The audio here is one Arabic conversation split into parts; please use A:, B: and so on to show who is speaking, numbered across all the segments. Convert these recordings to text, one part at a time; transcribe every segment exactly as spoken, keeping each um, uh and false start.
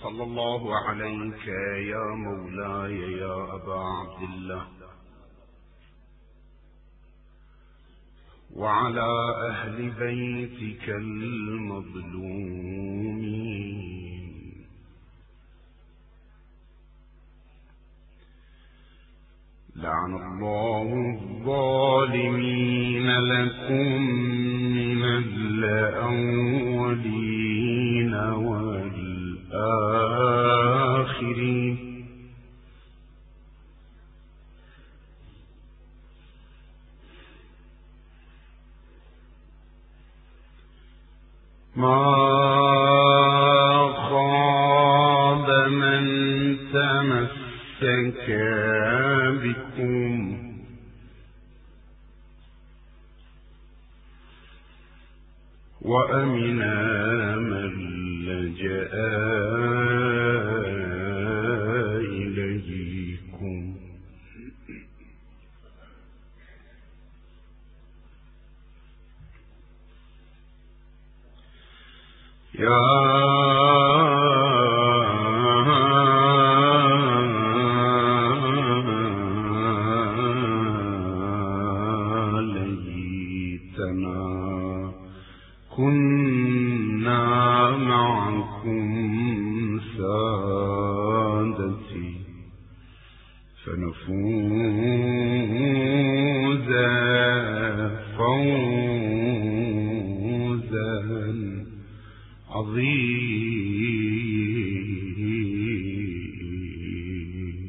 A: صلى الله عليك يا مولاي يا أبا عبد الله وعلى أهل بيتك المظلومين. لعن الله الظالمين لكم من الأولين والآخرين. ما خاب من تمسك بكم وأمنا من لجأ إليكم. يا ليتنا كنا معكم سادتي فنفوز فوزا عظيم.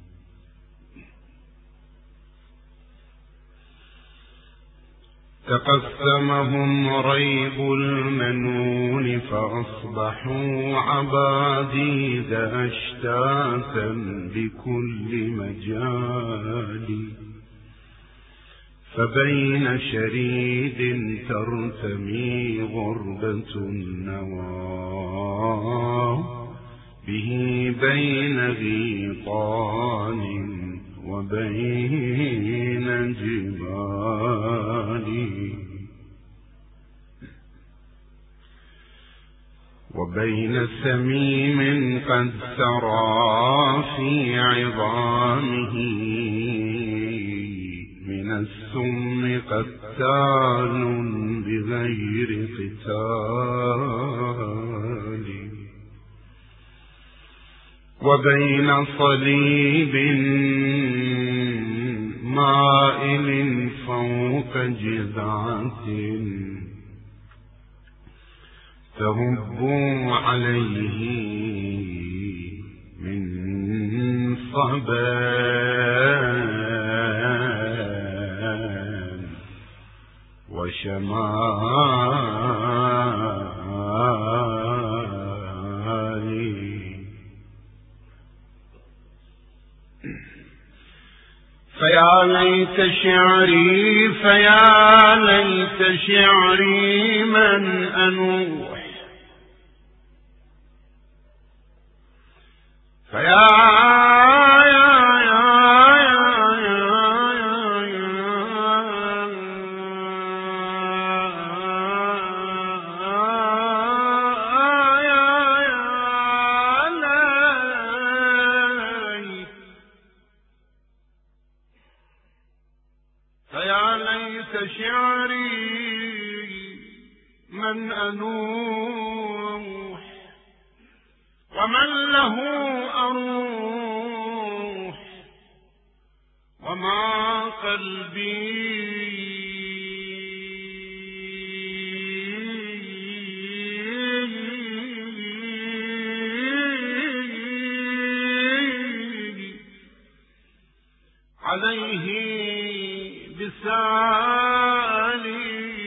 A: تقسمهم ريب المنون فأصبحوا عباديد أشتاتا بكل مجال. فبين شريد ترتمي غربة النوى به بين غيطان وبين جبال وبين سميم قد سرى في عظامه من السم قتال بغير قتال وبين صليب مائل فوق جذعة تهب عليه من صبان وشمال. فيا ليت شعري فيا ليت شعري من أنوح فيا شعري من أنوح ومن له أروح وما قلبي عليه بسالي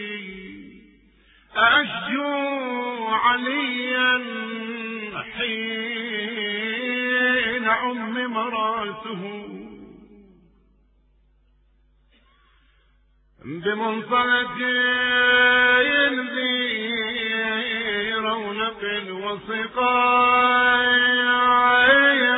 A: أشجو عليا حين عمم راسه بمنطلق ذي رونق وسقايا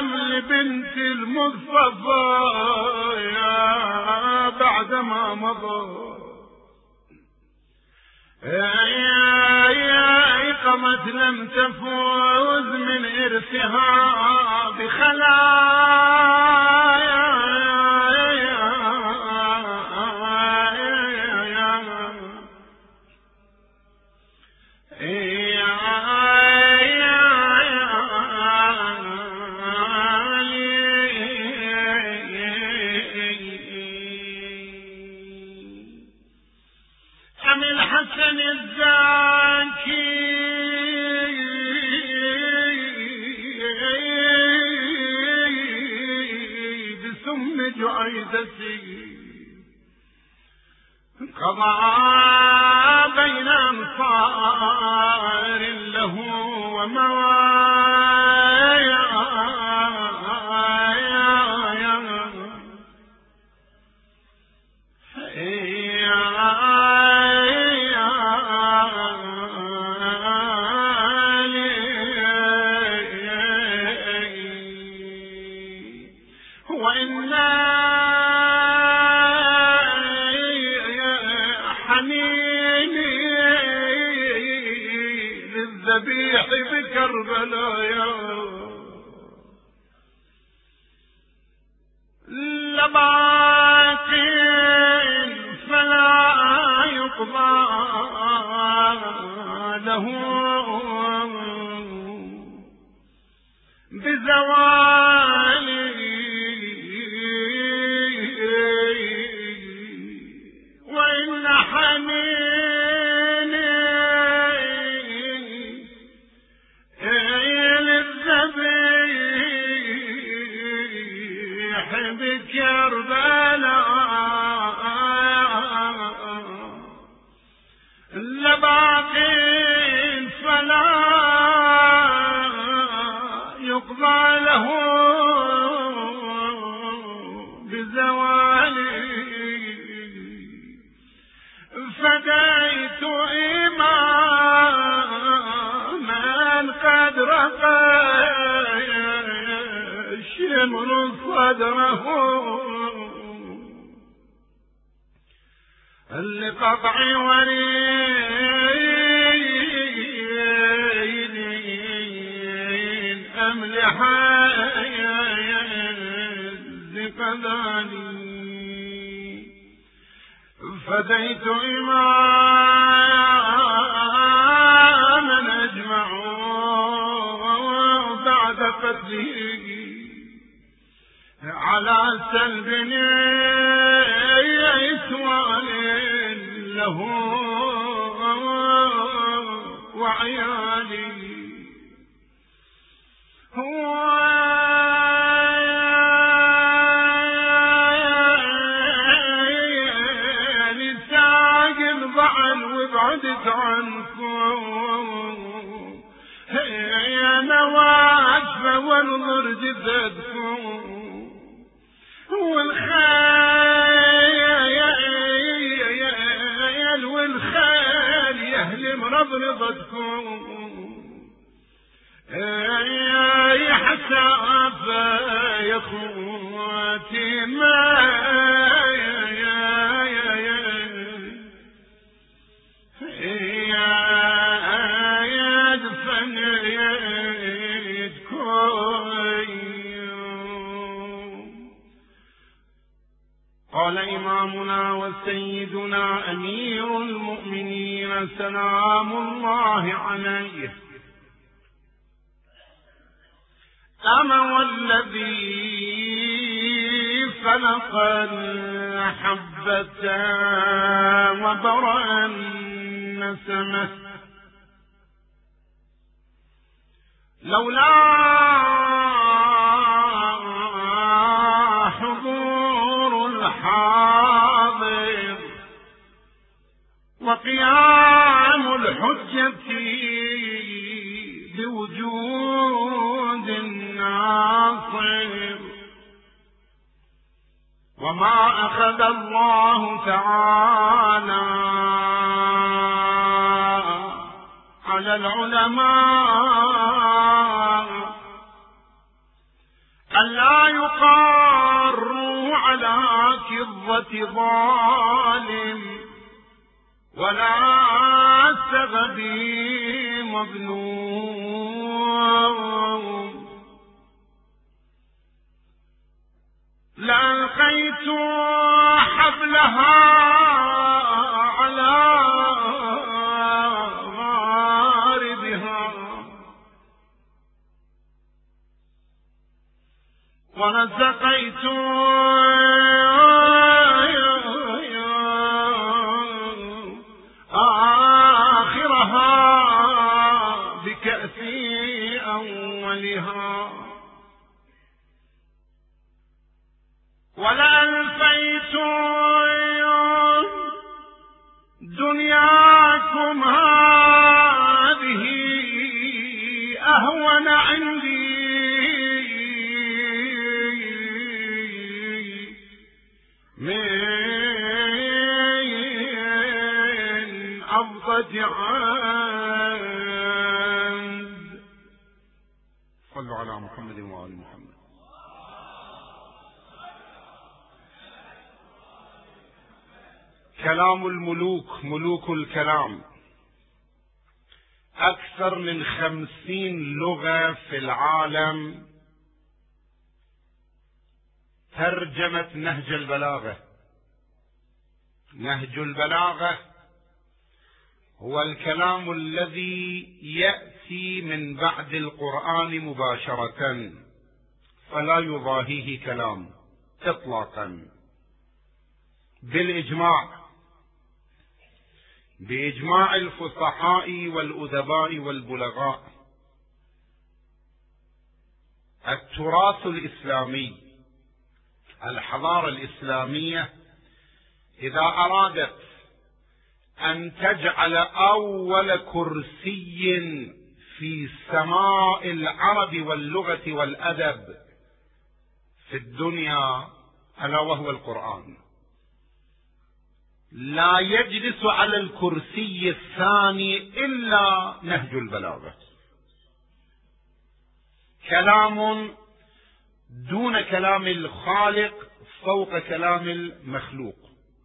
B: الحمل بنت المصطفى يا بعدما مضى يا يا قمت لم تفوز من إرثها بخلايا الحسن الزاكي بسم جعيدتي قضى بين أنصار له وموايا بكربلاء لباقي فلا يقضى له بزوالي وإن حنيني للذبيح بكربلاء لباقي فلا يقضى له بزوالي فديت إماما قد رقى الشمر صدره لقطع وريد أملح قذاني فديت إماما أجمعوا بعد قتله على سلب إسوان له وعيالي هو وابعدت عنكم يا نواجف وانظر جسدكم والخيل والخيل يهلم رضرضتكم يا حسافة يا اخواتي ما قال إمامنا وسيدنا أمير المؤمنين سلام الله عليه أما والذي خلق الحبة وبرأ النسمة لولا حضور الحاضر وقيام الحجة بوجود الناصر وما أخذ الله تعالى على العلماء ألا يقاروا على كظة ظالم ولا سغبي مظلوم. لألقيت حبلها على غاربها ونزقيت آخرها بكأس أولها. ولألفيت دنياكم هذه أهون عندي من أبطة عند. صلوا على محمد وآل محمد. كلام الملوك، ملوك الكلام، أكثر من خمسين لغة في العالم ترجمت نهج البلاغة. نهج البلاغة هو الكلام الذي يأتي من بعد القرآن مباشرة فلا يضاهيه كلام إطلاقا بالإجماع، بإجماع الفصحاء والأدباء والبلغاء. التراث الإسلامي، الحضارة الإسلامية إذا أرادت أن تجعل أول كرسي في سماء العرب واللغة والأدب في الدنيا ألا وهو القرآن، لا يجلس على الكرسي الثاني إلا نهج البلاغة. كلام دون كلام الخالق فوق كلام المخلوق.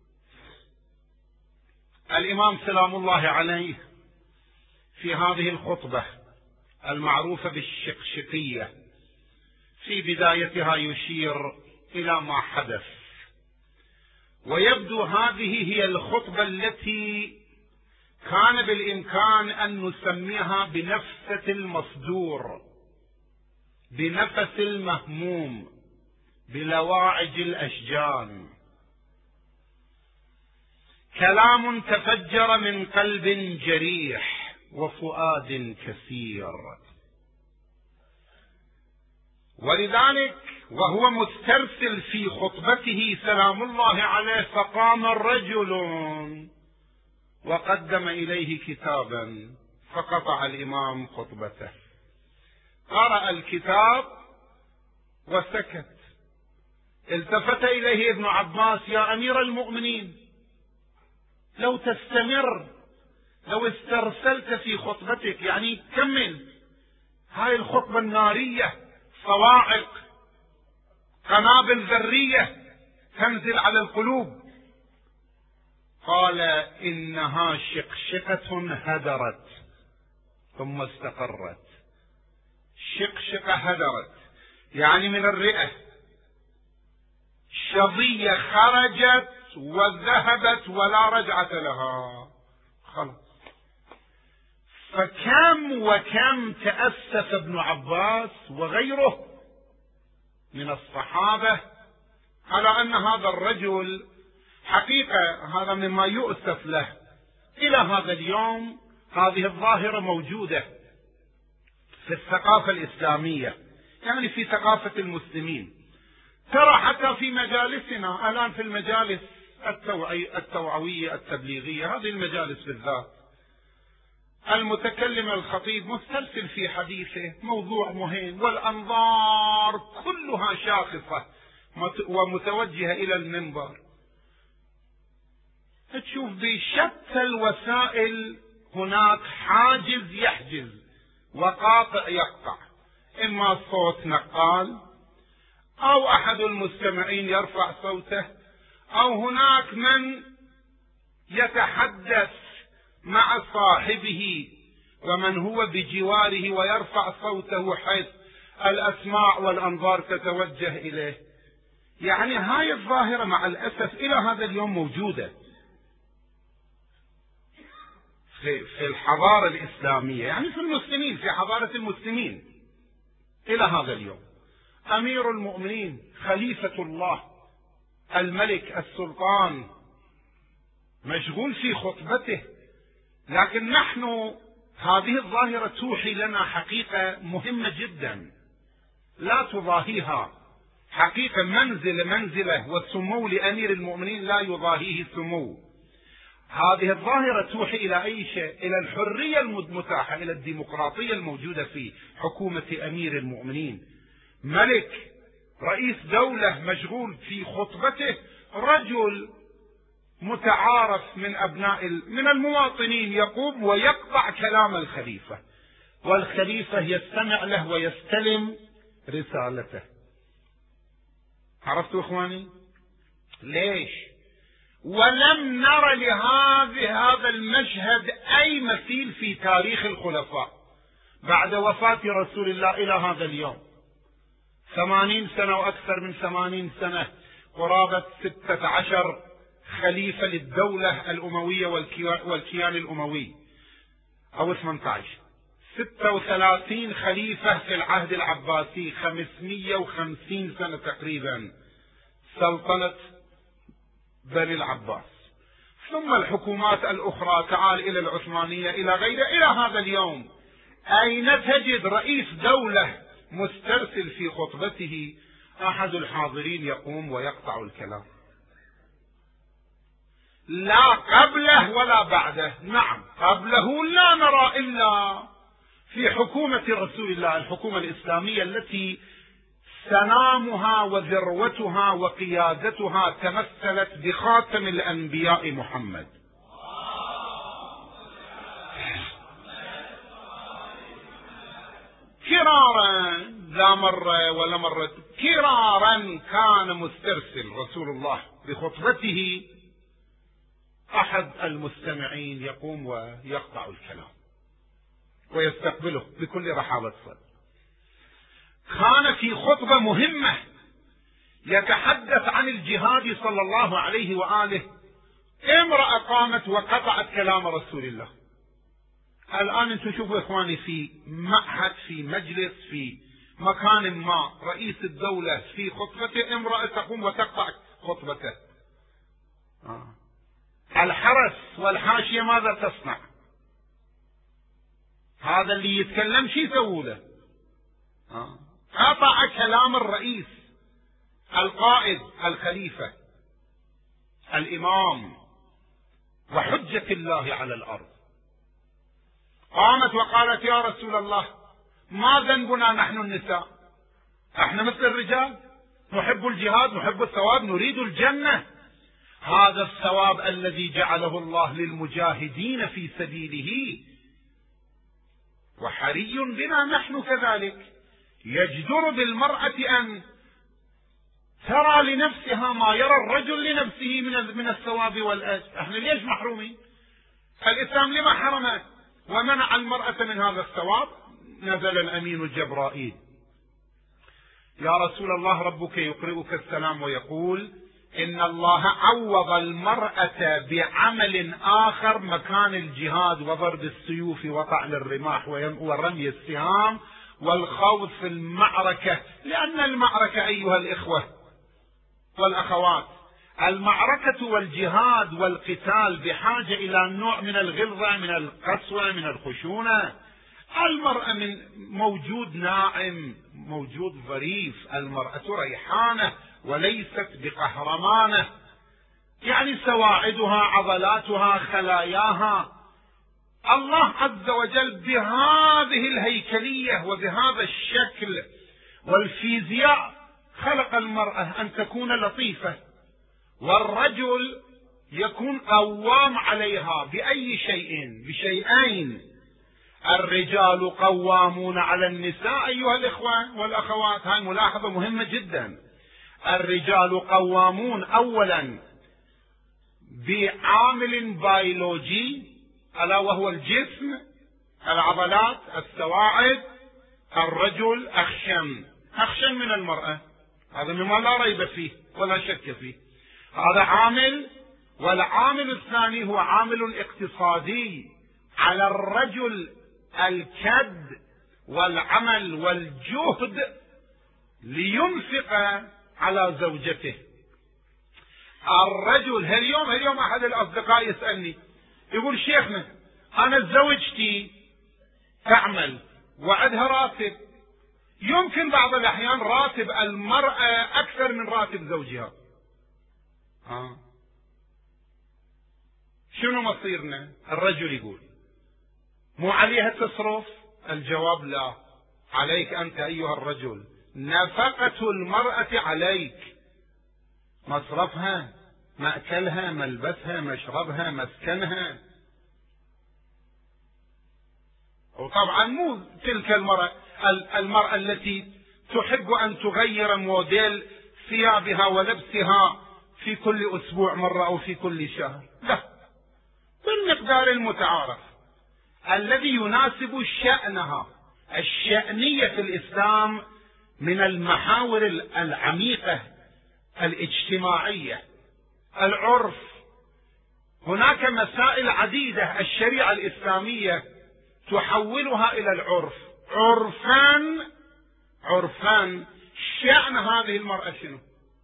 B: الإمام سلام الله عليه في هذه الخطبة المعروفة بالشقشقية في بدايتها يشير إلى ما حدث، ويبدو هذه هي الخطبة التي كان بالإمكان أن نسميها بنفسة المصدور، بنفس المهموم، بلواعج الأشجان. كلام تفجر من قلب جريح وفؤاد كثير. ولذلك وهو مسترسل في خطبته سلام الله عليه فقام الرجل وقدم إليه كتابا فقطع الإمام خطبته، قرأ الكتاب وسكت. التفت إليه ابن عباس: يا أمير المؤمنين، لو تستمر، لو استرسلت في خطبتك، يعني كمل هاي الخطبة النارية، صواعق، قنابل ذرية تنزل على القلوب. قال: إنها شقشقة هدرت ثم استقرت. شقشقة هدرت يعني من الرئة، شظية خرجت وذهبت ولا رجعة لها، خلاص. فكم وكم تأسف ابن عباس وغيره من الصحابة على أن هذا الرجل، حقيقة هذا مما يؤسف له. إلى هذا اليوم هذه الظاهرة موجودة في الثقافة الإسلامية، يعني في ثقافة المسلمين. ترى حتى في مجالسنا الآن، في المجالس التوعي التوعوية التبليغية، هذه المجالس بالذات، المتكلم الخطيب مسترسل في حديثه، موضوع مهم والأنظار كلها شاخصة ومتوجهة إلى المنبر. تشوف بشتى الوسائل هناك حاجز يحجز وقاطع يقطع، إما صوت نقال، أو أحد المستمعين يرفع صوته، أو هناك من يتحدث مع صاحبه ومن هو بجواره ويرفع صوته حيث الأسماع والأنظار تتوجه إليه. يعني هاي الظاهرة مع الأسف إلى هذا اليوم موجودة في, في الحضارة الإسلامية، يعني في المسلمين، في حضارة المسلمين إلى هذا اليوم. أمير المؤمنين خليفة الله الملك السلطان مشغول في خطبته، لكن نحن هذه الظاهرة توحي لنا حقيقة مهمة جدا لا تضاهيها، حقيقة منزلة منزلة، والسمو لأمير المؤمنين لا يضاهيه سمو. هذه الظاهرة توحي إلى أي شيء؟ إلى الحرية المتاحة، إلى الديمقراطية الموجودة في حكومة أمير المؤمنين. ملك رئيس دولة مشغول في خطبته، رجل متعارف من أبناء من المواطنين يقوم ويقطع كلام الخليفة، والخليفة يستمع له ويستلم رسالته. عرفتوا إخواني؟ ليش؟ ولم نر لهذا هذا المشهد أي مثيل في تاريخ الخلفاء بعد وفاة رسول الله إلى هذا اليوم. ثمانين سنة وأكثر من ثمانين سنة، قرابة ستة عشر خليفة للدولة الأموية والكيان الأموي، أو ثمانية عشر، ستة وثلاثين خليفة في العهد العباسي، خمسمئة وخمسين سنة تقريبا سلطنة بني العباس، ثم الحكومات الأخرى، تعال إلى العثمانية إلى غيره إلى هذا اليوم. أين تجد رئيس دولة مسترسل في خطبته أحد الحاضرين يقوم ويقطع الكلام؟ لا قبله ولا بعده. نعم قبله لا نرى إلا في حكومة رسول الله، الحكومة الإسلامية التي سنامها وذروتها وقيادتها تمثلت بخاتم الأنبياء محمد. كرارا لا مرة ولا مرة، كرارا كان مسترسل رسول الله بخطبته، أحد المستمعين يقوم ويقطع الكلام ويستقبله بكل رحابة صدر. كان في خطبة مهمة يتحدث عن الجهاد صلى الله عليه وآله، امرأة قامت وقطعت كلام رسول الله. الآن انتم شوفوا إخواني، في معهد، في مجلس، في مكان ما، رئيس الدولة في خطبته امرأة تقوم وتقطع خطبته. آه. الحرس والحاشية ماذا تصنع؟ هذا اللي يتكلم شي يسووا له؟ آه. قطع كلام الرئيس القائد الخليفة الإمام وحجة الله على الأرض. قامت وقالت يا رسول الله ما ذنبنا نحن النساء؟ احنا مثل الرجال، نحب الجهاد، نحب الثواب، نريد الجنة، هذا الثواب الذي جعله الله للمجاهدين في سبيله، وحري بنا نحن كذلك. يجدر بالمرأة أن ترى لنفسها ما يرى الرجل لنفسه من من الثواب والأجر. احنا ليش محرومين؟ الإسلام لما حرمه ومنع المرأة من هذا الثواب؟ نزل الأمين جبرائيل: يا رسول الله ربك يقرئك السلام ويقول إن الله عوض المرأة بعمل آخر مكان الجهاد وضرب السيوف وطعن الرماح ورمي السهام والخوض في المعركة. لأن المعركة أيها الإخوة والأخوات، المعركة والجهاد والقتال بحاجة إلى نوع من الغلظة، من القسوة، من الخشونة. المرأة من موجود ناعم، موجود ظريف، المرأة ريحانة وليست بقهرمانة، يعني سواعدها، عضلاتها، خلاياها. الله عز وجل بهذه الهيكلية وبهذا الشكل والفيزياء خلق المرأة أن تكون لطيفة، والرجل يكون قوام عليها بأي شيء؟ بشيئين: الرجال قوامون على النساء. أيها الإخوة والأخوات، هاي ملاحظة مهمة جدا. الرجال قوامون أولا بعامل بيولوجي ألا وهو الجسم، العضلات، السواعد. الرجل أخشن أخشن من المرأة، هذا مما لا ريب فيه ولا شك فيه، هذا عامل. والعامل الثاني هو عامل اقتصادي، على الرجل الكد والعمل والجهد لينفق على زوجته. الرجل هاليوم هاليوم أحد الأصدقاء يسألني يقول شيخنا أنا زوجتي تعمل وعدها راتب، يمكن بعض الأحيان راتب المرأة أكثر من راتب زوجها، آه. شنو مصيرنا؟ الرجل يقول مو عليها تصرف؟ الجواب لا، عليك أنت أيها الرجل، نفقة المرأة عليك، مصرفها، مأكلها، ملبسها، مشربها، مسكنها. وطبعا مو تلك المرأة المرأة التي تحب أن تغير موديل ثيابها ولبسها في كل أسبوع مرة أو في كل شهر، لا، بالمقدار المتعارف الذي يناسب شأنها. الشأنية في الإسلام من المحاور العميقة الاجتماعية. العرف، هناك مسائل عديدة الشريعة الإسلامية تحولها إلى العرف. عرفان عرفان شأن هذه المرأة شنو؟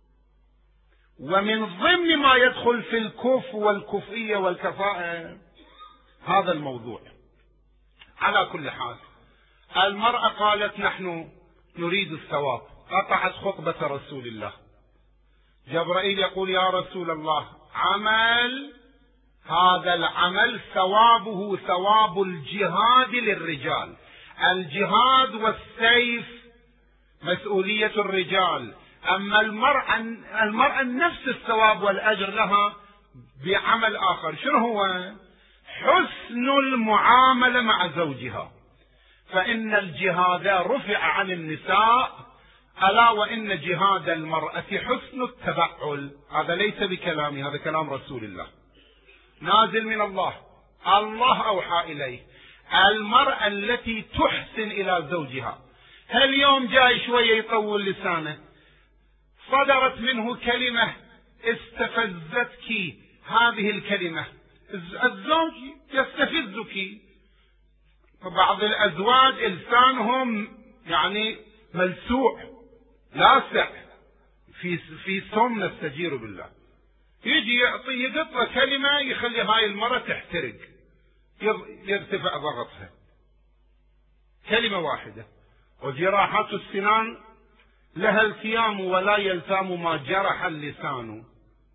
B: ومن ضمن ما يدخل في الكف والكفية والكفاءة هذا الموضوع. على كل حال المرأة قالت نحن نريد الثواب، قطعت خطبة رسول الله. جبرائيل يقول يا رسول الله عمل هذا العمل ثوابه ثواب الجهاد للرجال، الجهاد والسيف مسؤولية الرجال، أما المرأة المرأة نفس الثواب والأجر لها بعمل آخر. شنو هو؟ حسن المعاملة مع زوجها، فإن الجهاد رفع عن النساء، ألا وإن جهاد المرأة حسن التبعل. هذا ليس بكلامي، هذا كلام رسول الله نازل من الله، الله أوحى إليه. المرأة التي تحسن إلى زوجها، هل يوم جاي شوية يطول لسانه، صدرت منه كلمة استفزتك، هذه الكلمة الزوج يستفزك. بعض الأزواج لسانهم يعني ملسوع لاسع في في سم نستجير بالله، يجي يعطي يقطع كلمة يخلي هاي المرة تحترق، يرتفع ضغطها، كلمة واحدة. وجراحات السنان لها التيام ولا يلتام ما جرح اللسان.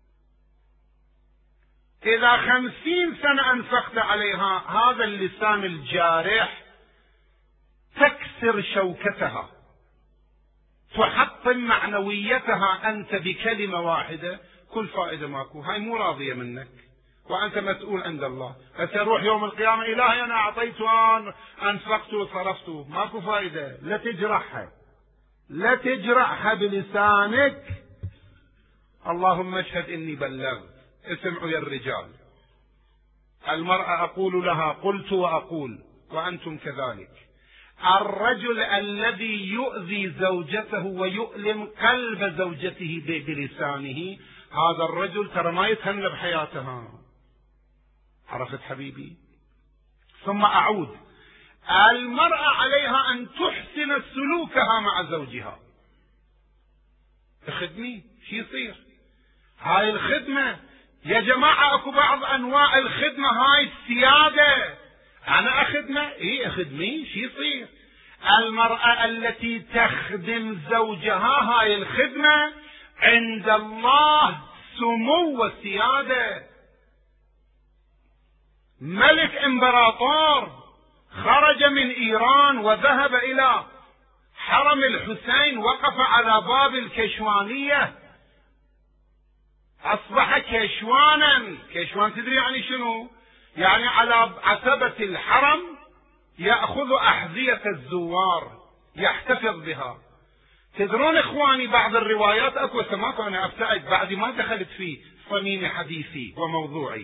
B: إذا خمسين سنة أنفقت عليها هذا اللسان الجارح تكسر شوكتها، تحطم معنويتها أنت بكلمة واحدة، كل فائدة ماكو، هاي مو راضية منك وأنت مسؤول عند الله. فتروح يوم القيامة إلهي أنا أعطيته أنفقته وصرفته، ماكو فائدة. لا تجرحها، لا تجرحها بلسانك. اللهم اشهد إني بلغت. اسمعوا يا الرجال، المرأة أقول لها قلت وأقول وأنتم كذلك. الرجل الذي يؤذي زوجته ويؤلم قلب زوجته بلسانه، هذا الرجل ترى ما يتهنى بحياتها. عرفت حبيبي؟ ثم أعود، المرأة عليها أن تحسن سلوكها مع زوجها. تخدمي شي يصير؟ هاي الخدمة يا جماعة اكو بعض انواع الخدمة هاي السيادة. انا اخدمه؟ ايه اخدمي شي يصير؟ المرأة التي تخدم زوجها هاي الخدمة عند الله سمو وسيادة. ملك امبراطور خرج من ايران وذهب الى حرم الحسين، وقف على باب الكشوانية، اصبح كشوانا. كشوان تدري يعني شنو؟ يعني على عتبة الحرم يأخذ أحذية الزوار يحتفظ بها. تدرون إخواني بعض الروايات أكو سماكو، أنا أبتعد بعد ما دخلت في صميم حديثي وموضوعي.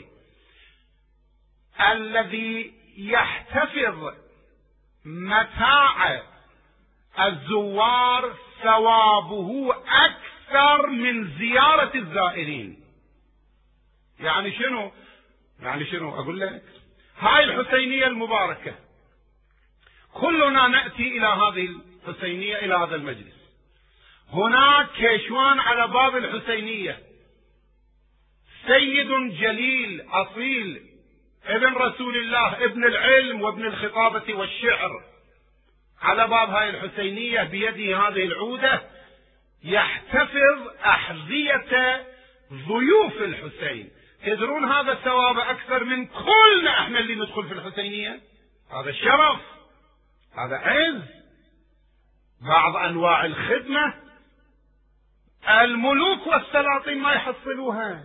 B: الذي يحتفظ متاع الزوار ثوابه أكثر من زيارة الزائرين. يعني شنو؟ يعني شنو أقول لك؟ هاي الحسينية المباركة، كلنا نأتي إلى هذه الحسينية، إلى هذا المجلس. هناك كيشوان على باب الحسينية، سيد جليل أصيل ابن رسول الله، ابن العلم وابن الخطابة والشعر، على باب هاي الحسينية بيده هذه العودة يحتفظ أحذية ضيوف الحسين. تدرون هذا الثواب أكثر من كلنا احنا اللي ندخل في الحسينية. هذا شرف، هذا عز. بعض أنواع الخدمة الملوك والسلاطين ما يحصلوها.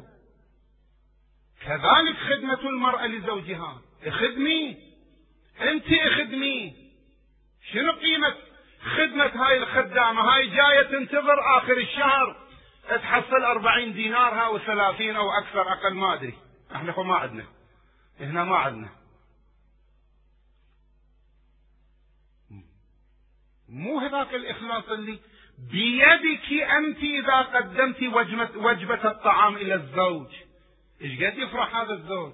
B: كذلك خدمة المرأة لزوجها. اخدمي انت، اخدمي. شنو قيمة خدمة هاي الخدامة؟ هاي جاية تنتظر آخر الشهر تحصل أربعين دينارها أو ثلاثين أو أكثر أقل، ما أدري. احنا ما عندنا هنا، ما عندنا. مو هذاك الإخلاص اللي بيدك أنت إذا قدمت وجبة, وجبة الطعام إلى الزوج. إيش قد يفرح هذا الزوج؟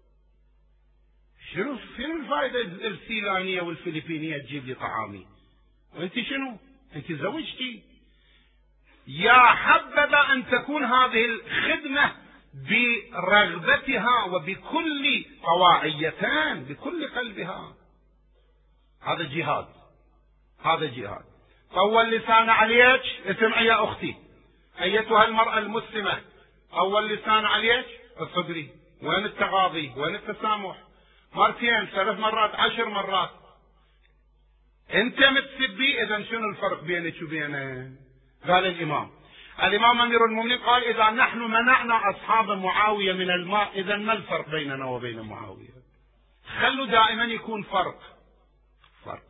B: شنو شنو الفائدة السيلانية والفلبينية تجيب لي طعامي وأنت شنو؟ أنت زوجتي. يا حبذا أن تكون هذه الخدمة برغبتها وبكل طواعيتان، بكل قلبها. هذا جهاد، هذا جهاد. طول لسان عليك، اسمعي يا أختي أيتها المرأة المسلمة، طول لسان عليك اصبري. وين التغاضي؟ وين التسامح؟ مرتين، ثلاث مرات، عشر مرات. انت متسبي، اذا شنو الفرق بينك وبينه؟ قال الامام الامام امير المؤمنين قال: اذا نحن منعنا اصحاب معاويه من الماء، اذا ما الفرق بيننا وبين معاويه؟ خلوا دائما يكون فرق فرق.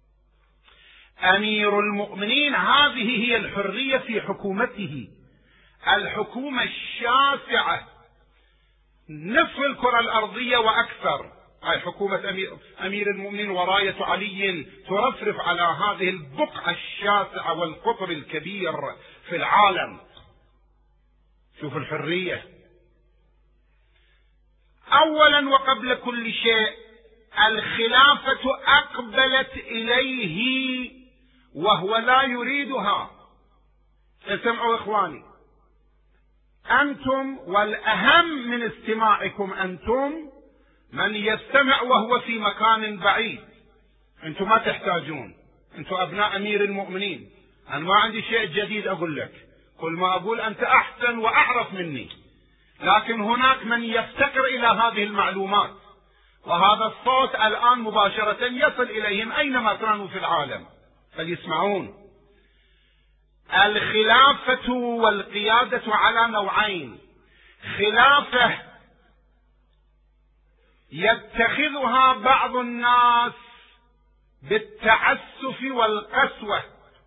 B: امير المؤمنين هذه هي الحريه في حكومته، الحكومه الشاسعه، نصف الكره الارضيه واكثر. هاي حكومة أمير, أمير المؤمنين وراية علي ترفرف على هذه البقعة الشاسعة والقطر الكبير في العالم. شوف الحرية. أولا وقبل كل شيء، الخلافة أقبلت إليه وهو لا يريدها. اسمعوا إخواني، أنتم والأهم من استماعكم أنتم من يستمع وهو في مكان بعيد. انتم ما تحتاجون، انتم ابناء امير المؤمنين. انا ما عندي شيء جديد اقول لك، كل ما اقول انت احسن واعرف مني. لكن هناك من يفتقر الى هذه المعلومات، وهذا الصوت الان مباشرة يصل اليهم اينما كانوا في العالم، فليسمعون. الخلافة والقيادة على نوعين: خلافة يتخذها بعض الناس بالتعسف والقسوة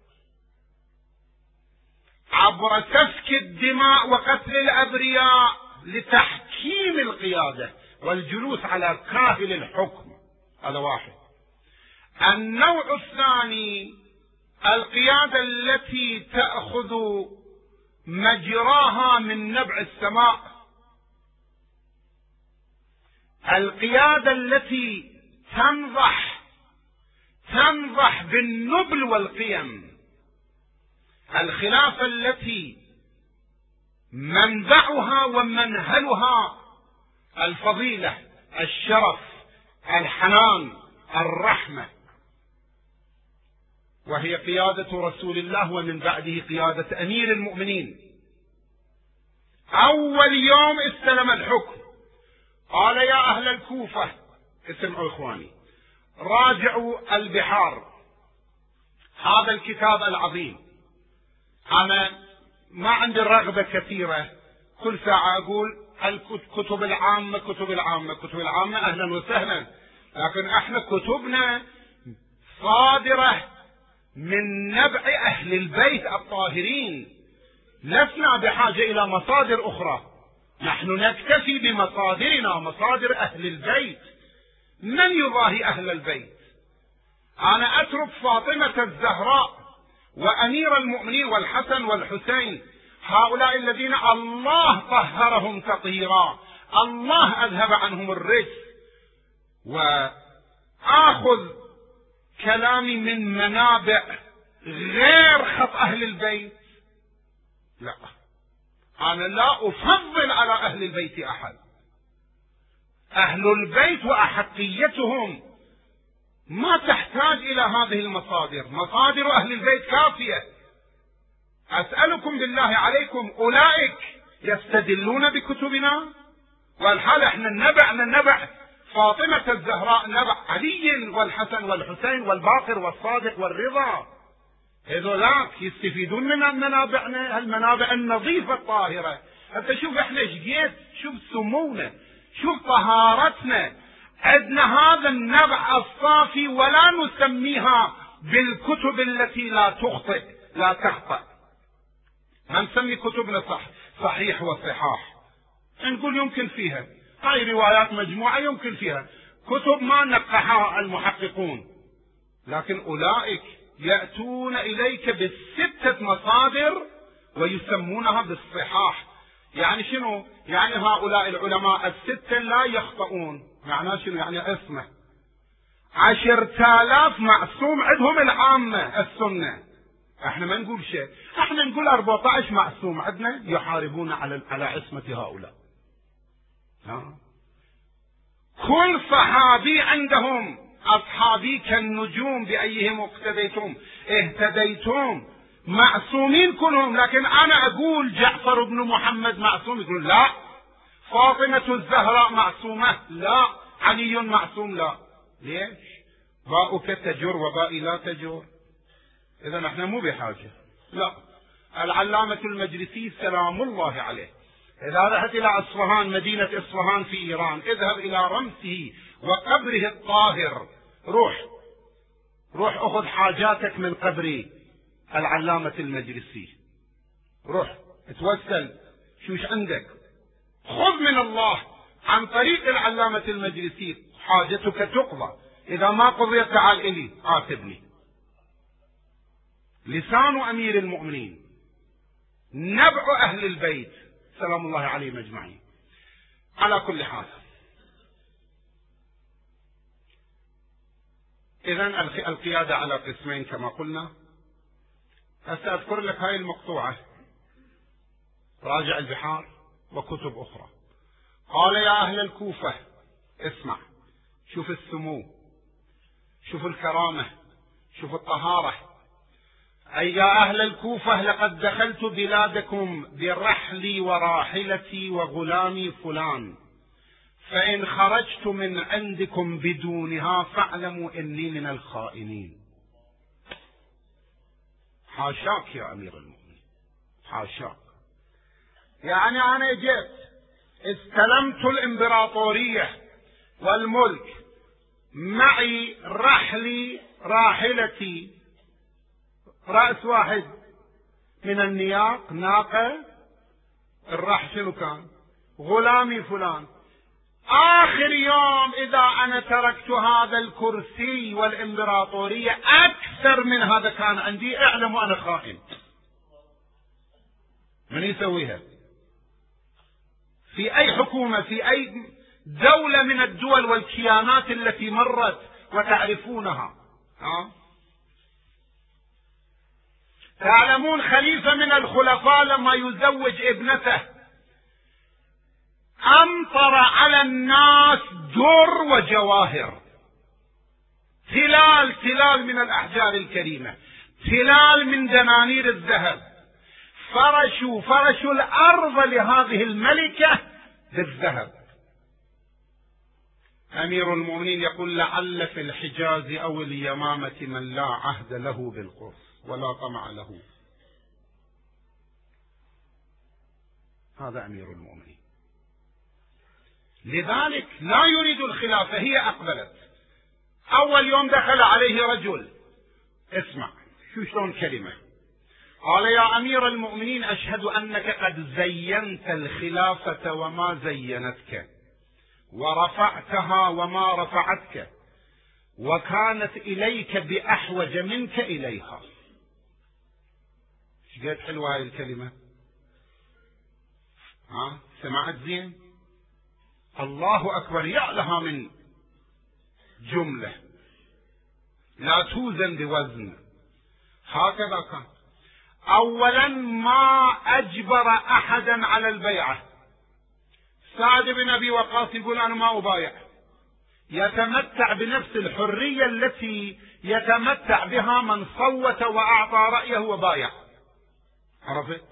B: عبر سفك الدماء وقتل الأبرياء لتحكيم القيادة والجلوس على كاهل الحكم. هذا واحد. النوع الثاني: القيادة التي تأخذ مجراها من نبع السماء، القيادة التي تنضح تنضح بالنبل والقيم، الخلافة التي منبعها ومنهلها الفضيلة، الشرف، الحنان، الرحمة، وهي قيادة رسول الله ومن بعده قيادة أمير المؤمنين. أول يوم استلم الحكم قال: يا أهل الكوفة، اسمعوا إخواني، راجعوا البحار، هذا الكتاب العظيم. أنا ما عندي رغبة كثيرة كل ساعة أقول الكتب العامة كتب العامة كتب العامة، أهلا وسهلا، لكن احنا كتبنا صادرة من نبع أهل البيت الطاهرين، لسنا بحاجة إلى مصادر أخرى، نحن نكتفي بمصادرنا، مصادر أهل البيت. من يضاهي أهل البيت؟ أنا أترك فاطمة الزهراء وأمير المؤمنين والحسن والحسين، هؤلاء الذين الله طهرهم تطهيرا، الله أذهب عنهم الرجس، وآخذ كلامي من منابع غير خط أهل البيت؟ لا، أنا لا أفضل على أهل البيت أحد. أهل البيت وأحقيتهم ما تحتاج إلى هذه المصادر، مصادر أهل البيت كافية. أسألكم بالله عليكم، أولئك يستدلون بكتبنا؟ والحال احنا النبع نبع فاطمة الزهراء، نبع علي والحسن والحسين والباقر والصادق والرضا، هذولاك يستفيدون من منابعنا، المنابع النظيفة الطاهرة. انت شوف احنا شقيت، شوف سمونا، شوف طهارتنا، عندنا هذا النبع الصافي، ولا نسميها بالكتب التي لا تخطئ لا تخطئ. ما نسمي كتبنا صح صحيح وصحاح، نقول يمكن فيها هاي روايات مجموعة، يمكن فيها كتب ما نقحها المحققون، لكن أولئك يأتون إليك بالستة مصادر ويسمونها بالصحاح. يعني شنو؟ يعني هؤلاء العلماء الستة لا يخطئون. معناه شنو؟ يعني اسمه عشرة آلاف معصوم عندهم العامة السنة، احنا ما نقول شيء، احنا نقول أربعة عشر معصوم عندنا يحاربون على على عصمة هؤلاء. ها؟ كل صحابي عندهم أصحابي كالنجوم بأيهم اقتديتم اهتديتم، معصومين كلهم. لكن أنا أقول جعفر بن محمد معصوم، يقول لا. فاطمة الزهراء معصومة، لا. علي معصوم، لا. ليش؟ باؤك تجر وبائي لا تجر. إذا نحن مو بحاجة. لا، العلامة المجلسي سلام الله عليه إذا رحت إلى أصفهان، مدينة أصفهان في إيران، اذهب إلى رمسه وقبره الطاهر، روح روح أخذ حاجاتك من قبر العلامة المجلسي، روح اتوسل، شوش عندك، خذ من الله عن طريق العلامة المجلسي، حاجتك تقضى، إذا ما قضيت تعال إلي عاتبني. لسان أمير المؤمنين، نبع أهل البيت سلام الله عليهم أجمعين. على كل حال، إذن القيادة على قسمين كما قلنا. سأذكر لك هاي المقطوعة، راجع البحار وكتب أخرى. قال يا أهل الكوفة اسمع، شوف السمو، شوف الكرامة، شوف الطهارة. أي يا أهل الكوفة لقد دخلت بلادكم برحلي وراحلتي وغلامي فلان، فإن خرجت من عندكم بدونها فاعلموا إني من الخائنين. حاشاك يا أمير المؤمنين، حاشاك. يعني أنا جيت استلمت الإمبراطورية والملك، معي رحلي راحلتي، رأس واحد من النياق، ناقة، الرح شنو كان؟ غلامي فلان. آخر يوم إذا أنا تركت هذا الكرسي والإمبراطورية أكثر من هذا كان عندي، اعلموا أنا خائن. من يسويها؟ في أي حكومة، في أي دولة من الدول والكيانات التي مرت وتعرفونها. ها؟ تعلمون خليفة من الخلفاء لما يزوج ابنته أمطر على الناس در وجواهر، تلال تلال من الأحجار الكريمة، تلال من دنانير الذهب، فرشوا فرشوا الأرض لهذه الملكة بالذهب. أمير المؤمنين يقول لعل في الحجاز أو اليمامة من لا عهد له بالقرص ولا طمع له. هذا أمير المؤمنين، لذلك لا يريد الخلافة. هي أقبلت، أول يوم دخل عليه رجل، اسمع شو شلون كلمة؟ قال يا أمير المؤمنين أشهد أنك قد زينت الخلافة وما زينتك، ورفعتها وما رفعتك، وكانت إليك بأحوج منك إليها. ايش قد حلوة هاي الكلمة؟ ها سمعت زين؟ الله أكبر، يا لها من جملة لا توزن بوزن. هكذا كان. أولا ما أجبر أحدا على البيعة. سعد بن أبي وقاص يقول أنا ما أبايع، يتمتع بنفس الحرية التي يتمتع بها من صوت وأعطى رأيه وبايع. عرفت؟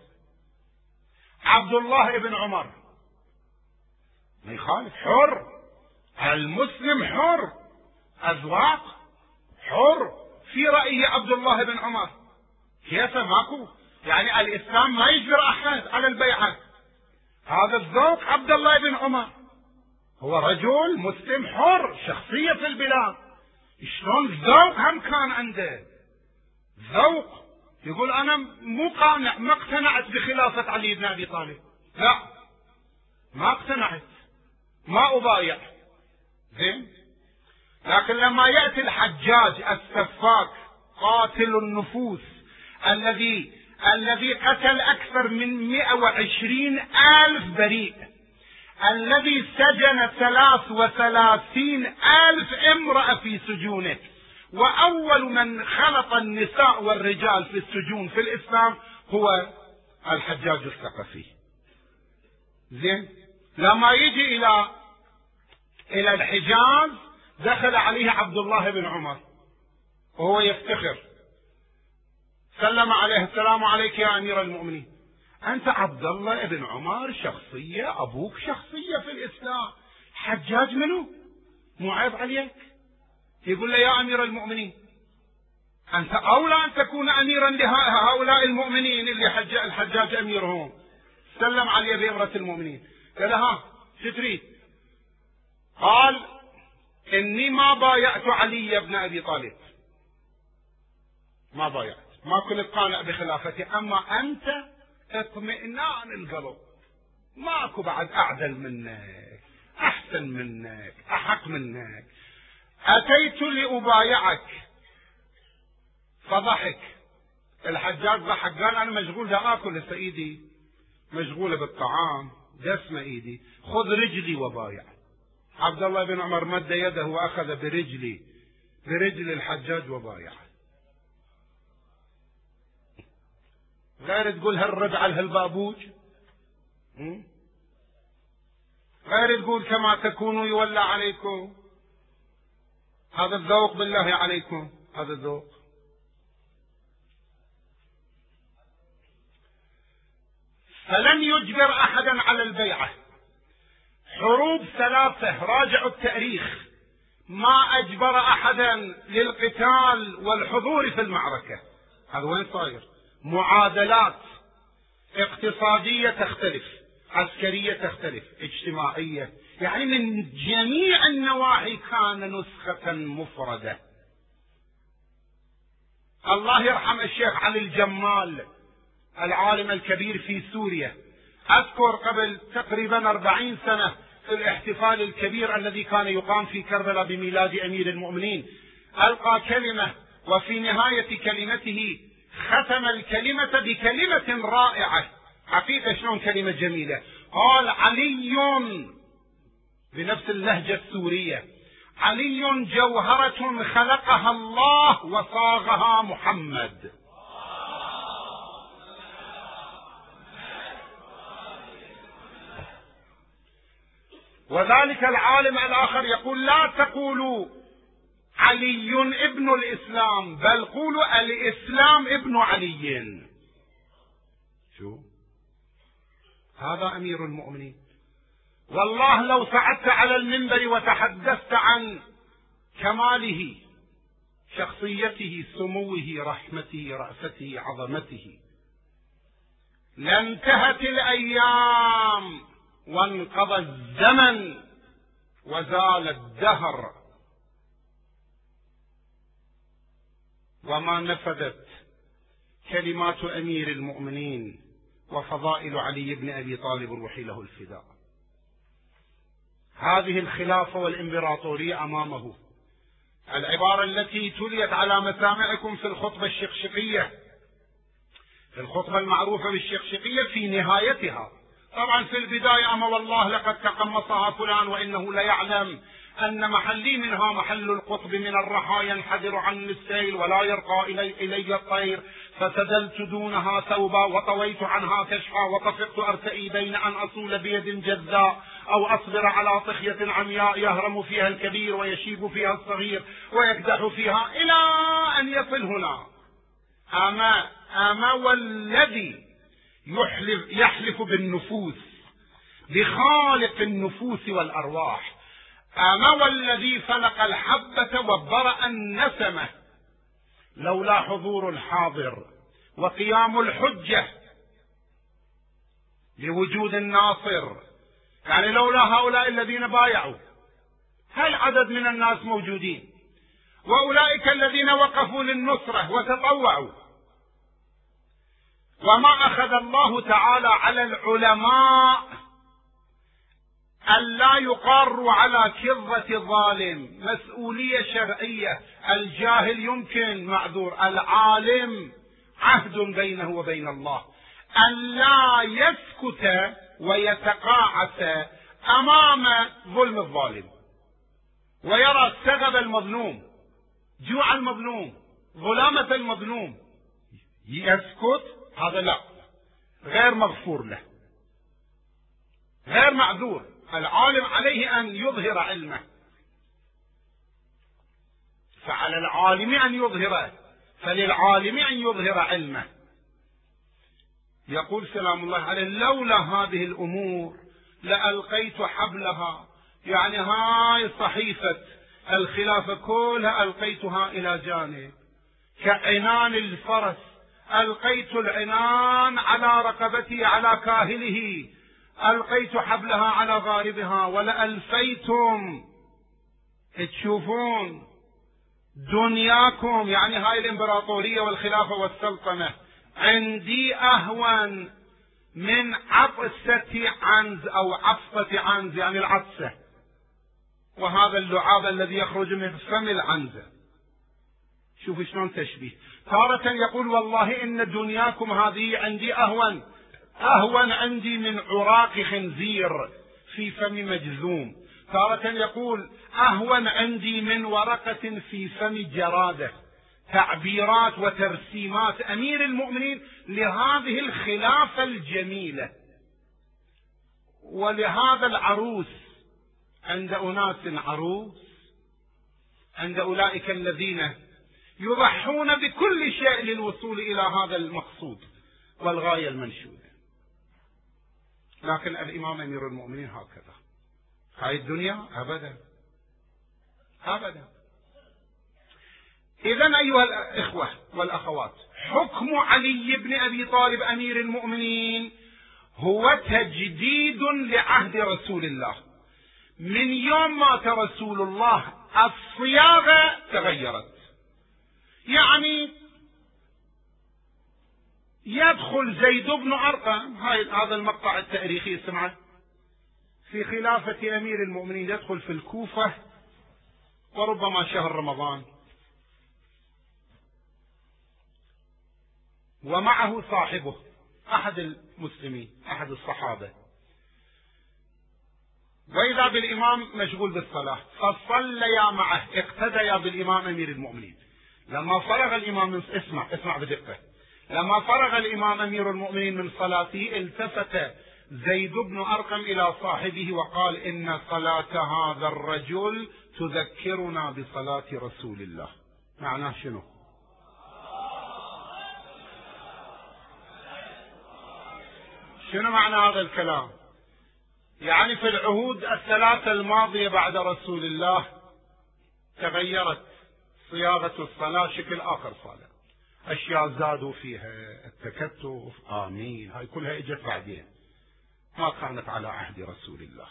B: عبد الله بن عمر ما يخالف، حر، المسلم حر، أذواق، حر في رأيه عبد الله بن عمر. كيف ماكو؟ يعني الإسلام ما يجبر أحد على البيعة. هذا الذوق عبد الله بن عمر، هو رجل مسلم حر، شخصية في البلاد، شلون ذوق هم كان عنده ذوق. يقول أنا مو قانع، ما اقتنعت بخلافة علي بن أبي طالب، لا ما اقتنعت، ما أبايع. زين. لكن لما يأتي الحجاج السفاك قاتل النفوس الذي الذي قتل أكثر من مئة وعشرين ألف بريء، الذي سجن ثلاث وثلاثين ألف امرأة في سجونه، وأول من خلط النساء والرجال في السجون في الإسلام هو الحجاج الثقفي. زين. لما يجي إلى إلى الحجاز دخل عليه عبد الله بن عمر وهو يفتخر، سلم عليه السلام عليك يا أمير المؤمنين. أنت عبد الله بن عمر شخصية، أبوك شخصية في الإسلام، حجاج منه؟ مو عيب عليك؟ يقول له يا أمير المؤمنين أنت أولى أن تكون أميرا لهؤلاء المؤمنين اللي حج الحجاج أميرهم. سلم عليه بأمرة المؤمنين. قال ها شو تريد؟ قال إني ما بايعت علي بن أبي طالب، ما بايعت، ما كنت قانع بخلافتي، أما أنت اطمئنان القلب، ماكو بعد أعدل منك، أحسن منك، أحق منك. أتيت لأبايعك. فضحك الحجاج، ضحك قال أنا مشغول دا آكل هسه، إيدي مشغولة بالطعام، دسمة إيدي، خذ رجلي وبايع. عبد الله بن عمر مد يده وأخذ برجلي برجل الحجاج وبايع. غير تقول هالربع هالبابوج، غير تقول كما تكونوا يولى عليكم. هذا الذوق بالله عليكم، هذا الذوق. فلم يجبر أحدا على البيعة. حروب ثلاثة راجعوا التاريخ ما أجبر أحدا للقتال والحضور في المعركة. هذا وين صاير؟ معادلات اقتصادية تختلف، عسكرية تختلف، اجتماعية، يعني من جميع النواحي كان نسخة مفردة. الله يرحم الشيخ علي الجمال العالم الكبير في سوريا، أذكر قبل تقريبا أربعين سنة في الاحتفال الكبير الذي كان يقام في كربلاء بميلاد أمير المؤمنين، ألقى كلمة وفي نهاية كلمته ختم الكلمة بكلمة رائعة. حقيقة شلون كلمة جميلة. قال علي بنفس اللهجة السورية: علي جوهرة خلقها الله وصاغها محمد. وذلك العالم الآخر يقول: لا تقولوا علي ابن الإسلام، بل قولوا الإسلام ابن علي. شو هذا أمير المؤمنين؟ والله لو صعدت على المنبر وتحدثت عن كماله، شخصيته، سموه، رحمته، رأفته، عظمته، لانتهت الأيام وانقضى الزمن وزال الدهر وما نفذت كلمات أمير المؤمنين وفضائل علي بن أبي طالب روحي له الفداء. هذه الخلافة والإمبراطورية أمامه، العبارة التي تليت على مسامعكم في الخطبة الشقشقية، في الخطبة المعروفة بالشقشقية في نهايتها. طبعا في البداية أما والله لقد تقمصها فلان وإنه لا يعلم أن محلي منها محل القطب من الرحى ينحدر عني السيل ولا يرقى إلي, إلي الطير، فسدلت دونها ثوبا وطويت عنها كشفا وطفقت أرتئي بين أن أصول بيد جذاء أو أصبر على طخية عمياء يهرم فيها الكبير ويشيب فيها الصغير ويكدح فيها، إلى أن يصل هنا. أما أما والذي يحلف, يحلف بالنفوس، بخالق النفوس والأرواح، أما والذي فلق الحبة وبرأ النسمة، لولا حضور الحاضر وقيام الحجة لوجود الناصر، يعني لولا هؤلاء الذين بايعوا، هل عدد من الناس موجودين، وأولئك الذين وقفوا للنصرة وتطوعوا، وما أخذ الله تعالى على العلماء ألا يقاروا على كظة ظالم، مسؤولية شرعية. الجاهل يمكن معذور، العالم عهد بينه وبين الله ألا يسكت ويتقاعس أمام ظلم الظالم، ويرى سغب المظلوم، جوع المظلوم، ظلامة المظلوم، يسكت، هذا لا، غير مغفور له، غير معذور. العالم عليه أن يظهر علمه، فعلى العالم أن يظهره، فللعالم أن يظهر علمه. يقول سلام الله عليه: لولا هذه الأمور لألقيت حبلها، يعني هاي صحيفة الخلافة كلها ألقيتها إلى جانب كعنان الفرس، ألقيت العنان على رقبتي على كاهله، ألقيت حبلها على غاربها، ولألفيتم تشوفون دنياكم، يعني هاي الإمبراطورية والخلافة والسلطنة عندي أهون من عطسة عنز أو عطسة عنز، يعني العطسة، وهذا اللعاب الذي يخرج من فم العنزة. شوف شلون تشبيه. تارة يقول: والله إن دنياكم هذه عندي أهون أهون عندي من عراق خنزير في فم مجذوم. تارة يقول: أهون عندي من ورقة في فم جرادة. تعبيرات وترسيمات أمير المؤمنين لهذه الخلافة الجميلة ولهذا العروس. عند أناس عروس، عند أولئك الذين يضحون بكل شيء للوصول إلى هذا المقصود والغاية المنشودة. لكن الإمام أمير المؤمنين هكذا، هاي الدنيا أبدا أبدا. إذن أيها الإخوة والأخوات، حكم علي بن أبي طالب أمير المؤمنين هو تجديد لعهد رسول الله. من يوم مات رسول الله الصياغة تغيرت، يعني يدخل زيد بن أرقم، هاي هذا المقطع التاريخي اسمعه، في خلافة أمير المؤمنين يدخل في الكوفة وربما شهر رمضان، ومعه صاحبه أحد المسلمين أحد الصحابة، وإذا بالإمام مشغول بالصلاة، فصليا معه، اقتديا بالإمام أمير المؤمنين. لما فرغ الإمام، اسمع اسمع بدقة، لما فرغ الإمام أمير المؤمنين من صلاته التفت زيد بن أرقم إلى صاحبه وقال: إن صلاة هذا الرجل تذكرنا بصلاة رسول الله. معناه شنو؟ شنو معنى هذا الكلام؟ يعني في العهود الثلاثة الماضية بعد رسول الله تغيرت صياغة الصلاة، شكل آخر صلاة، أشياء زادوا فيها، التكتف، آمين، هاي كلها إجت بعدين، ما كانت على عهد رسول الله.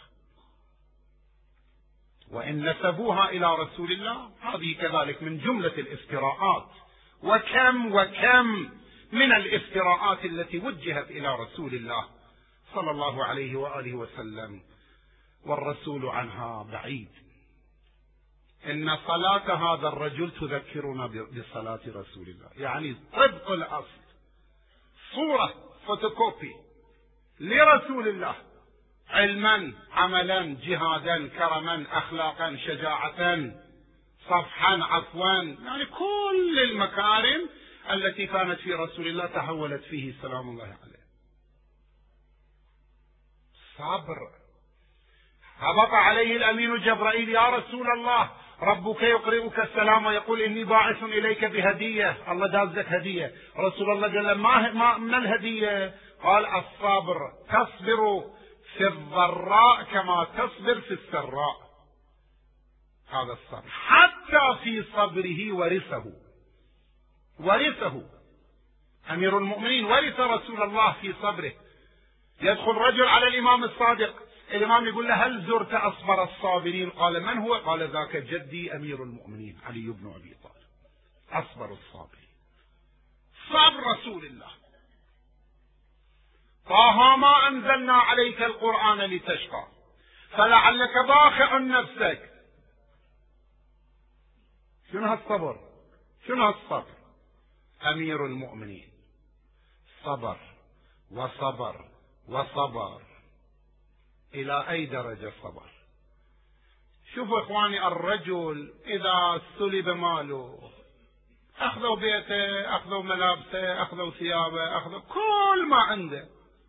B: وإن نسبوها إلى رسول الله هذه كذلك من جملة الافتراءات. وكم وكم من الافتراءات التي وجهت إلى رسول الله صلى الله عليه وآله وسلم، والرسول عنها بعيد. إن صلاة هذا الرجل تذكرنا بصلاة رسول الله، يعني طبق الأصل، صورة فوتوكوبي لرسول الله، علما عملا جهادا كرما أخلاقا شجاعة صفحا عفوا، يعني كل المكارم التي كانت في رسول الله تحولت فيه سلام الله عليه. صبر. هبط عليه الأمين جبرائيل: يا رسول الله ربك يقرئك السلام ويقول إني باعث إليك بهدية، الله دازك هدية. رسول الله قال له: ما, ما من الهدية؟ قال: الصبر، تصبر في الضراء كما تصبر في السراء. هذا الصبر. حتى في صبره ورثه ورثه أمير المؤمنين ورث رسول الله في صبره. يدخل رجل على الإمام الصادق، الإمام يقول له: هل زرت أصبر الصابرين؟ قال: من هو؟ قال: ذاك جدي أمير المؤمنين علي بن أبي طالب، أصبر الصابرين. صبر رسول الله. طه ما أنزلنا عليك القرآن لتشقى فلعلك باخع نفسك. شنو هالصبر؟ شنو هالصبر؟ أمير المؤمنين صبر وصبر وصبر. إلى أي درجة صبر؟ شوفوا إخواني، الرجل إذا سلب ماله، أخذوا بيته، أخذوا ملابسه، أخذوا ثيابه، أخذوا كل ما عنده،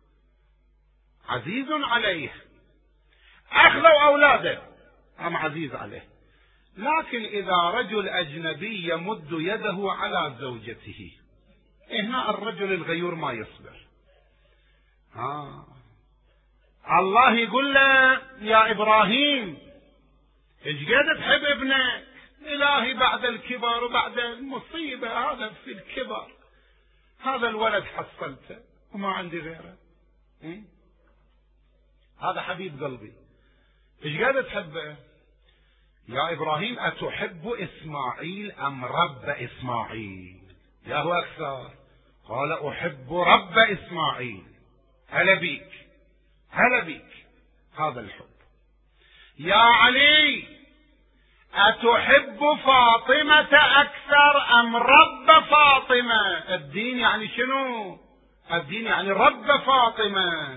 B: عزيز عليه. أخذوا أولاده، هم عزيز عليه. لكن إذا رجل أجنبي يمد يده على زوجته، هنا الرجل الغيور ما يصبر. آه. الله يقول له: يا إبراهيم إيش قد تحب ابنك؟ إلهي بعد الكبر وبعد المصيبة، هذا في الكبر، هذا الولد حصلته وما عندي غيره. م? هذا حبيب قلبي، إيش قد تحبه؟ يا إبراهيم أتحب إسماعيل أم رب إسماعيل؟ يا هو أكثر. قال: أحب رب إسماعيل. هلا بيك هلا بيك. هذا الحب. يا علي أتحب فاطمة أكثر أم رب فاطمة؟ الدين يعني شنو؟ الدين يعني رب فاطمة.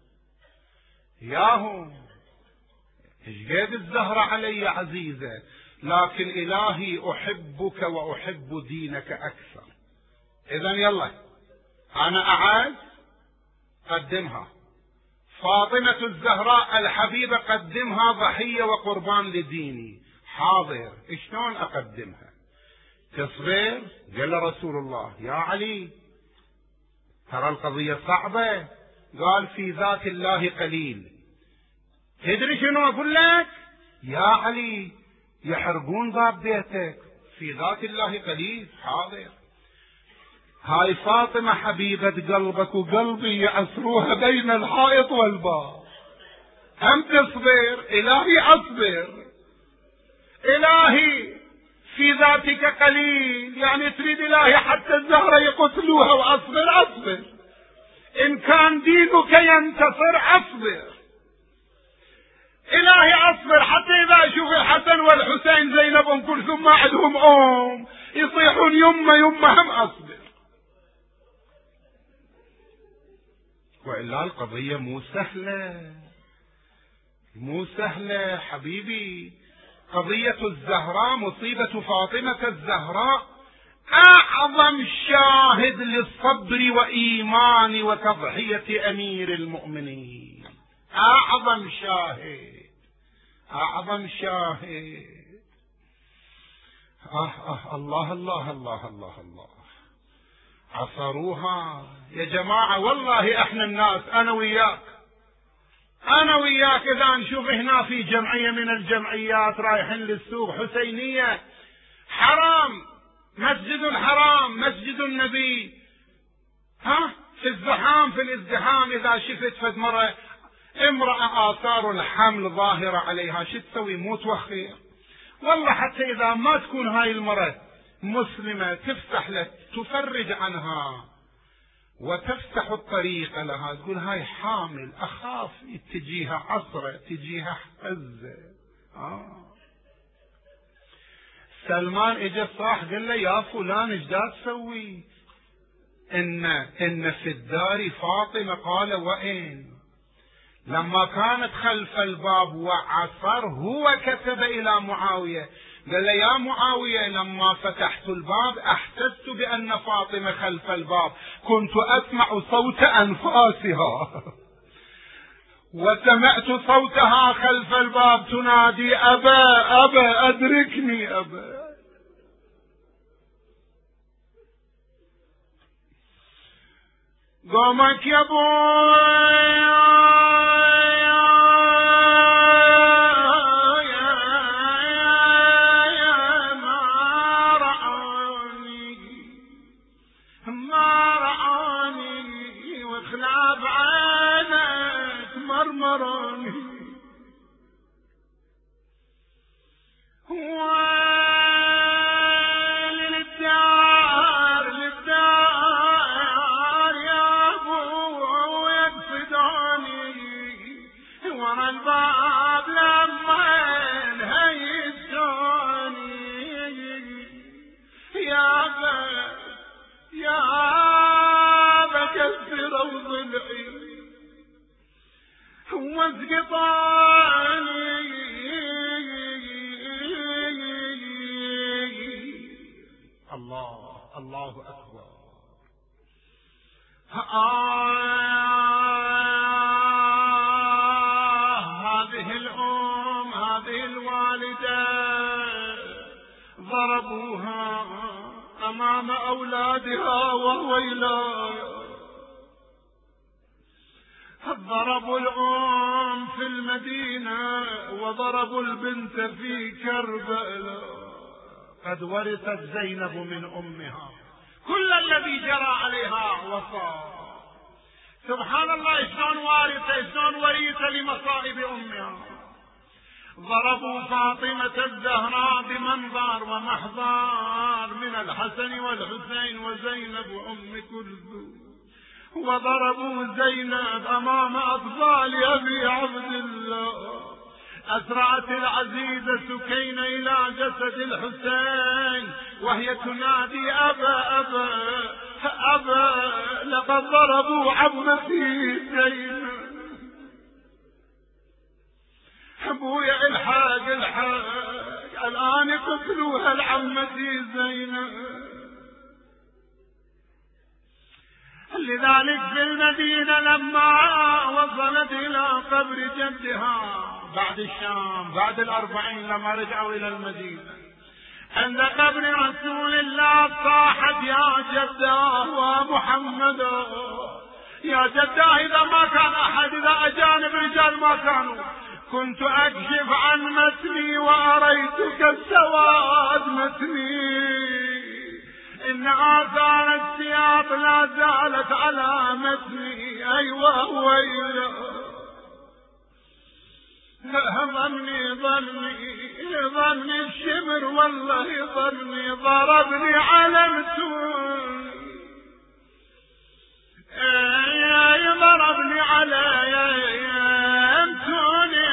B: ياهو ايش قد الزهرة علي عزيزة، لكن إلهي أحبك وأحب دينك أكثر. إذن يلا أنا أعز قدمها، فاطمة الزهراء الحبيبة قدمها ضحية وقربان لديني. حاضر، شلون أقدمها؟ تصبر؟ قال رسول الله: يا علي ترى القضية صعبة. قال: في ذات الله قليل. تدري شنو أقول لك؟ يا علي يحرقون باب بيتك، في ذات الله قليل. حاضر. هاي فاطمة حبيبة قلبك وقلبي يعصروها بين الحائط والباب. هم تصبر؟ إلهي أصبر. إلهي في ذاتك قليل، يعني تريد إلهي حتى الزهرة يقتلوها وأصبر؟ أصبر. إن كان دينك ينتصر أصبر. إلهي أصبر حتى إذا أشوف الحسن والحسين زينب أم كلثوم ما عندهم أم يصيحون يمه يمه، هم أصبر. وإلا القضية مو سهلة، مو سهلة حبيبي. قضية الزهراء، مصيبة فاطمة الزهراء، أعظم شاهد للصبر وإيمان وتضحية أمير المؤمنين. أعظم شاهد، أعظم شاهد. آه آه الله الله الله الله الله. عصروها يا جماعة. والله احنا الناس، أنا وياك أنا وياك إذا نشوف هنا في جمعية من الجمعيات رايحين للسوق حسينية، حرام، مسجد حرام، مسجد النبي، ها في الزحام في الازدحام إذا شفت فد مرة امرأة آثار الحمل ظاهرة عليها، شو تسوي؟ موت وخير. والله حتى إذا ما تكون هاي المرأة مسلمة تفسح لك، تفرج عنها، وتفتح الطريق لها، تقول هاي حامل أخاف تجيها عصرة تجيها حزة. آه. سلمان اجى صاح قال له يا فلان ايش دا تسوي؟ ان ان في الدار فاطمة. قال وين؟ لما كانت خلف الباب وعصر هو كتب الى معاوية قال له يا معاوية لما فتحت الباب احسست بان فاطمة خلف الباب، كنت اسمع صوت انفاسها وسمعت صوتها خلف الباب تنادي أبا أبا أدركني أبا. قومك يا بوي ما رعاني ما رعاني وخلاب عينك مرمراني للدار للدار يا ابو يقصدوني ورا الباب لما هيسوني يا ابا يا ابا كسر وضلعي واسقطاني الله الله أكبر. آه هذه الأم هذه الوالدة ضربوها أمام أولادها وويلا. ضربوا الأم في المدينة وضربوا البنت في كربلاء. قد ورثت زينب من أمها كل الذي جرى عليها وصار. سبحان الله شلون وارثة شلون ورثة لمصائب أمها. ضربوا فاطمة الزهراء بمنظر ومحضار من الحسن والحسين وزينب أم كلثوم، وضربوا زينب أمام أطفال أبي عبد الله. أسرعت العزيزة سكينة إلى جسد الحسين وهي تنادي أبا أبا أبا لقد ضربوا عمتي زينب. أبويا الحاج الحاج الآن قتلوها العمتي زينب. لذلك في المدينة لما وصلت إلى قبر جدها بعد الشام بعد الأربعين لما رجعوا إلى المدينة عند قبر رسول الله صاحت يا جداه ومحمد يا جداه إذا ما كان أحد إذا أجانب رجال ما كانوا كنت أكشف عن متني وأريتك السواد متني. إن آثار السياط لا زالت على متني. أيوة ويلا ظني ظني ظني الشمر والله ظني ضربني على متون ضربني على متون.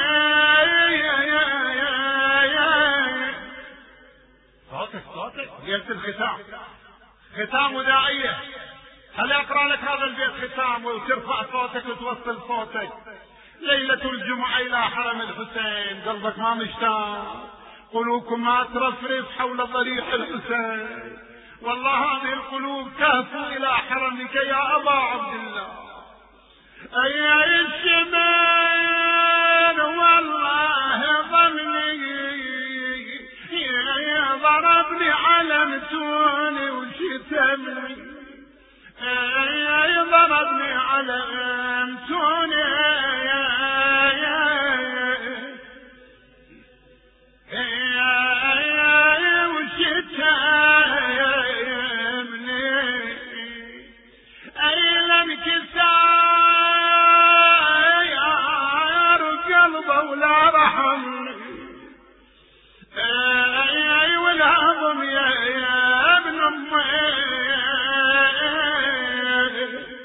B: صوتك صوتك قلت الختام ختام وداعية. هل أقرأ لك هذا البيت ختام وترفع صوتك وتوصل صوتك؟ ليلة الجمعة إلى حرم الحسين قلبك ما مشتاق قلوبكم ما ترفرف حول ضريح الحسين. والله هذه القلوب تهفو إلى حرمك يا أبا عبد الله. أي الشمال والله ظني ضربني على متوني وشتمني ضربني على متوني وشتمني أي لم كسار قلبه ولا رحمني أي والهضم يا ابن أمي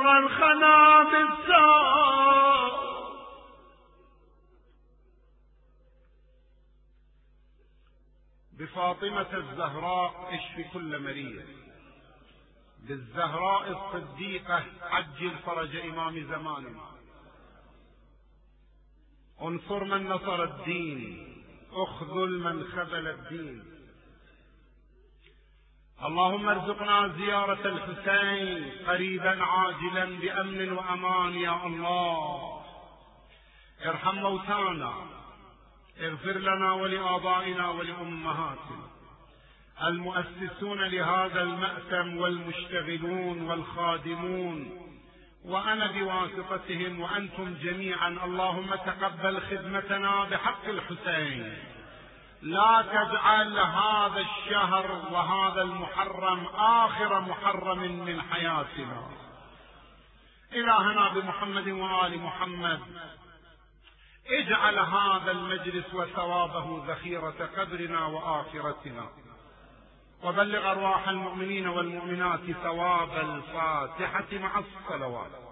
B: شكرا خنا بالسار بفاطمة الزهراء اشف كل مريض، بالزهراء الصديقة عجل فرج إمام زماننا، انصر من نصر الدين، اخذل من خذل الدين. اللهم ارزقنا زيارة الحسين قريبا عاجلا بأمن وأمان يا الله. ارحم موتانا، اغفر لنا ولآبائنا ولأمهاتنا المؤسسون لهذا المأتم والمشتغلون والخادمون، وأنا بواسطتهم وأنتم جميعا. اللهم تقبل خدمتنا بحق الحسين، لا تجعل هذا الشهر وهذا المحرم آخر محرم من حياتنا. إلهنا بمحمد وآل محمد اجعل هذا المجلس وثوابه ذخيرة قبرنا وآخرتنا، وبلغ أرواح المؤمنين والمؤمنات ثواب الفاتحة مع الصلوات.